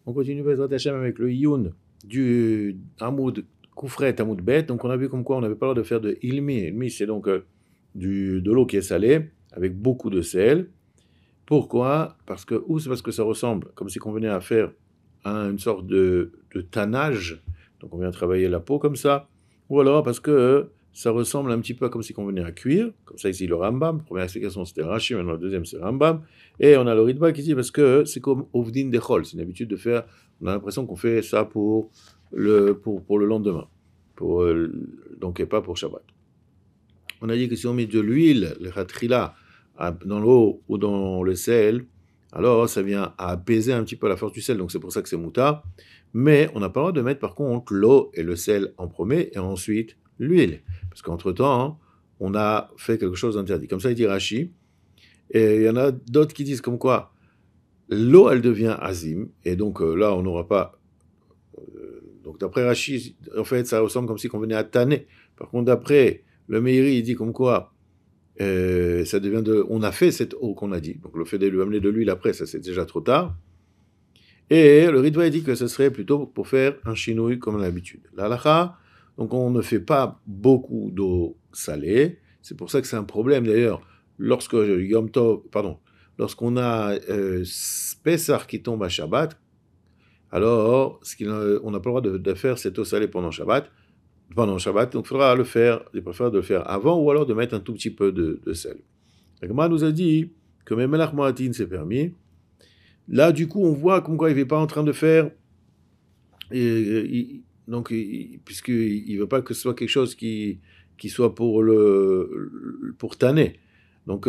On continue Bezrat Hashem avec le Yun du Hamoud Koufret, Hamoud Bet. Donc on a vu comme quoi on n'avait pas le droit de faire de Ilmi. Ilmi, c'est donc de l'eau qui est salée avec beaucoup de sel. Pourquoi? C'est parce que ça ressemble, comme si on venait à faire une sorte de tannage. Donc on vient travailler la peau comme ça. Ou alors parce que ça ressemble un petit peu comme si on venait à cuire. Comme ça ici le Rambam. Première explication c'était Rashi, maintenant la deuxième c'est Rambam. Et on a le Ritva qui dit parce que c'est comme Ovdin Dechol. C'est une habitude de faire, on a l'impression qu'on fait ça pour le lendemain. Donc et pas pour Shabbat. On a dit que si on met de l'huile, le khatrila, dans l'eau ou dans le sel, alors ça vient à apaiser un petit peu la force du sel, donc c'est pour ça que c'est moutarde. Mais on n'a pas le droit de mettre par contre l'eau et le sel en premier et ensuite l'huile. Parce qu'entre-temps, on a fait quelque chose d'interdit. Comme ça, il dit Rashi. Et il y en a d'autres qui disent comme quoi l'eau, elle devient azim. Et donc là, on n'aura pas... donc d'après Rashi, en fait, ça ressemble comme si on venait à tanner. Par contre, d'après le Meiri, il dit comme quoi ça devient on a fait cette eau qu'on a dit. Donc le fait de lui amener de l'huile après, ça c'est déjà trop tard. Et le Ritva dit que ce serait plutôt pour faire un chinouille comme d'habitude. L'halakha, donc on ne fait pas beaucoup d'eau salée. C'est pour ça que c'est un problème d'ailleurs. Lorsqu'on a Pessah qui tombe à Shabbat, alors on n'a pas le droit de faire cette eau salée pendant Shabbat, donc il faudra le faire, il préfère de le faire avant ou alors de mettre un tout petit peu de sel. La Gemara nous a dit que même Melach Moatin c'est permis. Là, du coup, on voit comme quoi il n'est pas en train de faire, puisqu'il ne veut pas que ce soit quelque chose qui soit pour tanner. Donc,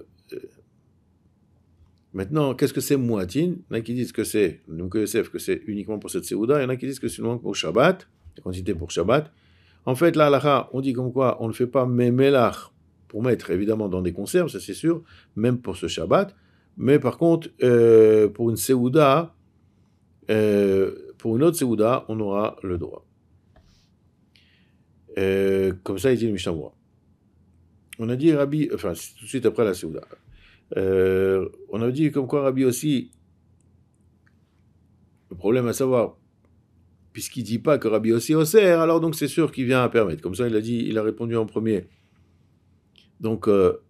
maintenant, qu'est-ce que c'est Moatin? Il y en a qui disent que c'est uniquement pour cette Séouda, il y en a qui disent que c'est uniquement pour Shabbat, la quantité pour Shabbat. En fait, là, on dit comme quoi on ne fait pas Melach pour mettre évidemment dans des conserves, ça c'est sûr, même pour ce Shabbat. Mais par contre, pour une Séouda, pour une autre Séouda, on aura le droit. Comme ça, il dit le Mishnah Berurah. On a dit Rabbi, enfin, c'est tout de suite après la Séouda. On a dit comme quoi Rabbi aussi, le problème à savoir, puisqu'il ne dit pas que Rabbi aussi osser, alors donc c'est sûr qu'il vient à permettre. Comme ça, il a répondu en premier. Donc,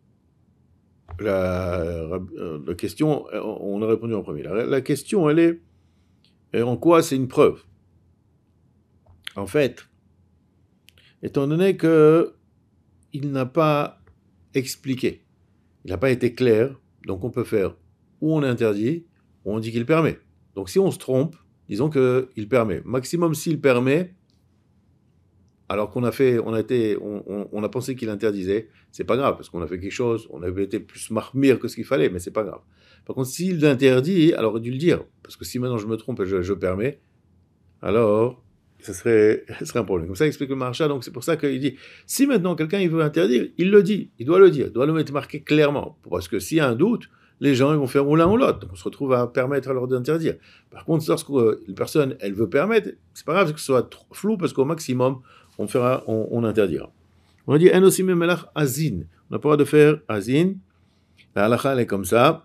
la question, on a répondu en premier. La question, elle est, en quoi c'est une preuve? En fait, étant donné qu'il n'a pas expliqué, il n'a pas été clair, donc on peut faire ou on interdit, ou on dit qu'il permet. Donc si on se trompe, disons qu'il permet. Maximum s'il permet, alors qu'on a pensé qu'il interdisait, c'est pas grave, parce qu'on a fait quelque chose, on avait été plus marmire que ce qu'il fallait, mais c'est pas grave. Par contre, s'il interdit, alors il aurait dû le dire, parce que si maintenant je me trompe et je permets, alors ce serait un problème. Comme ça, il explique le Maharsha, donc c'est pour ça qu'il dit, si maintenant quelqu'un il veut interdire, il le dit, il doit le dire, il doit le mettre marqué clairement, parce que s'il y a un doute, les gens ils vont faire ou l'un ou l'autre, donc on se retrouve à permettre alors d'interdire. Par contre, lorsqu'une personne elle veut permettre, c'est pas grave que ce soit trop flou, parce qu'au maximum, on interdira. On a dit, en aussi melach azin, on n'a pas le droit de faire azin, la halakha elle est comme ça,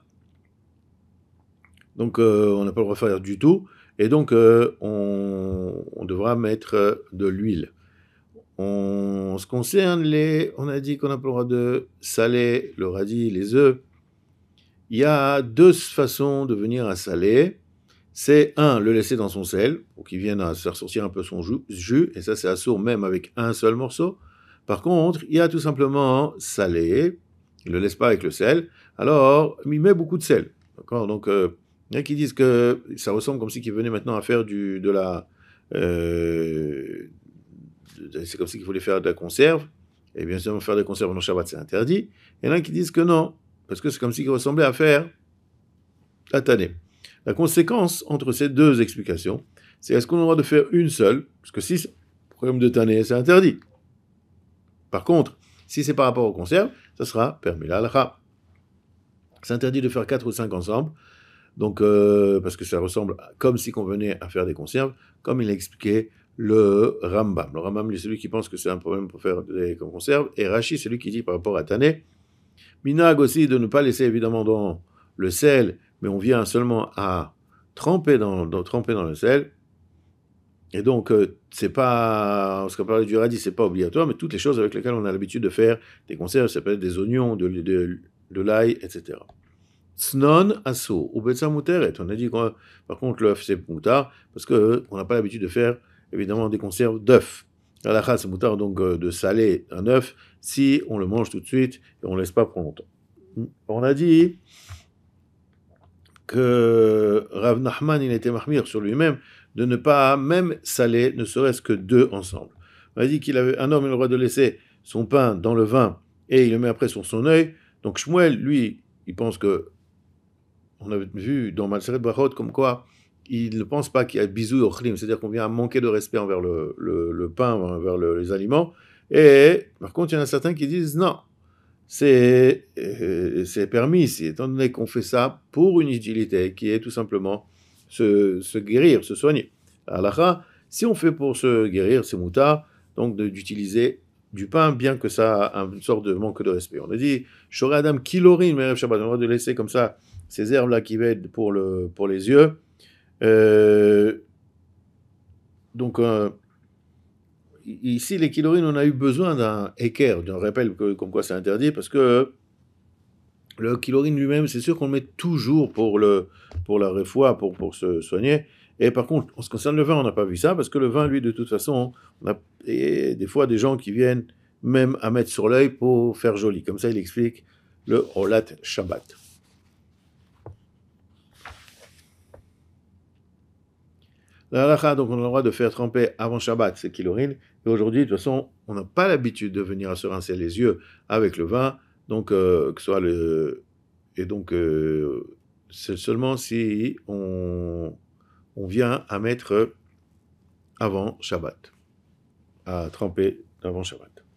donc on n'a pas le droit de faire du tout, et donc on devra mettre de l'huile. En ce qui concerne on a dit qu'on n'a pas le droit de saler le radis, les œufs. Il y a deux façons de venir à saler. C'est le laisser dans son sel, pour qu'il vienne à faire sortir un peu son jus, et ça c'est assourd même avec un seul morceau. Par contre, il y a tout simplement salé, il ne le laisse pas avec le sel, alors il met beaucoup de sel. D'accord? Donc, il y en a qui disent que ça ressemble comme si qu'il venait maintenant à faire c'est comme si qu'il voulait faire de la conserve, et bien sûr faire des conserves dans Shabbat c'est interdit. Il y en a qui disent que non, parce que c'est comme si qu'il ressemblait à faire la tannée. La conséquence entre ces deux explications, c'est est-ce qu'on a le droit de faire une seule, parce que si c'est un problème de tannée, c'est interdit. Par contre, si c'est par rapport aux conserves, ça sera permis la halakha. C'est interdit de faire 4 ou 5 ensemble, donc parce que ça ressemble comme si qu'on venait à faire des conserves, comme il a expliqué le Rambam. Le Rambam, c'est celui qui pense que c'est un problème pour faire des conserves, et Rashi, c'est lui qui dit par rapport à tannée. Minag aussi de ne pas laisser évidemment dans le sel, mais on vient seulement à trempé dans le sel. Et donc, c'est pas, ce qu'on parlait du radis, c'est pas obligatoire, mais toutes les choses avec lesquelles on a l'habitude de faire des conserves, ça peut être des oignons, de l'ail, etc. Snon asso, ou betsa mouteret. On a dit que, par contre, l'œuf, c'est moutard, parce qu'on n'a pas l'habitude de faire, évidemment, des conserves d'œufs. À la chasse, c'est moutard, donc, de saler un œuf, si on le mange tout de suite, et on ne laisse pas pour longtemps. On a dit que Rav Nachman, il était mahmir sur lui-même, de ne pas même saler, ne serait-ce que deux ensemble. On a dit un homme a le droit de laisser son pain dans le vin, et il le met après sur son œil. Donc Shmuel, lui, il pense que, on avait vu dans Malseret Brachot, comme quoi, il ne pense pas qu'il y a bisou ochlim, c'est-à-dire qu'on vient à manquer de respect envers le pain, envers les aliments. Et par contre, il y en a certains qui disent non, c'est permis ici, étant donné qu'on fait ça pour une utilité qui est tout simplement se guérir, se soigner. Alors, si on fait pour se guérir, c'est moutard, donc d'utiliser du pain, bien que ça a une sorte de manque de respect. On a dit, Shoré Adam Kilorin, Merev Shabbat, on a de laisser comme ça ces herbes-là qui aident pour les yeux. Donc, ici, les kilorines, on a eu besoin d'un équerre, d'un rappel comme quoi c'est interdit, parce que le kilorine lui-même, c'est sûr qu'on le met toujours pour la réfoua, pour se soigner. Et par contre, en ce qui concerne le vin, on n'a pas vu ça, parce que le vin, lui, de toute façon, on a des fois des gens qui viennent même à mettre sur l'œil pour faire joli. Comme ça, il explique le Holat Shabbat. La halakha, donc on a le droit de faire tremper avant Shabbat, c'est kilorine. Et aujourd'hui, de toute façon, on n'a pas l'habitude de venir à se rincer les yeux avec le vin, donc que ce soit et donc c'est seulement si on vient à mettre avant Shabbat, à tremper avant Shabbat.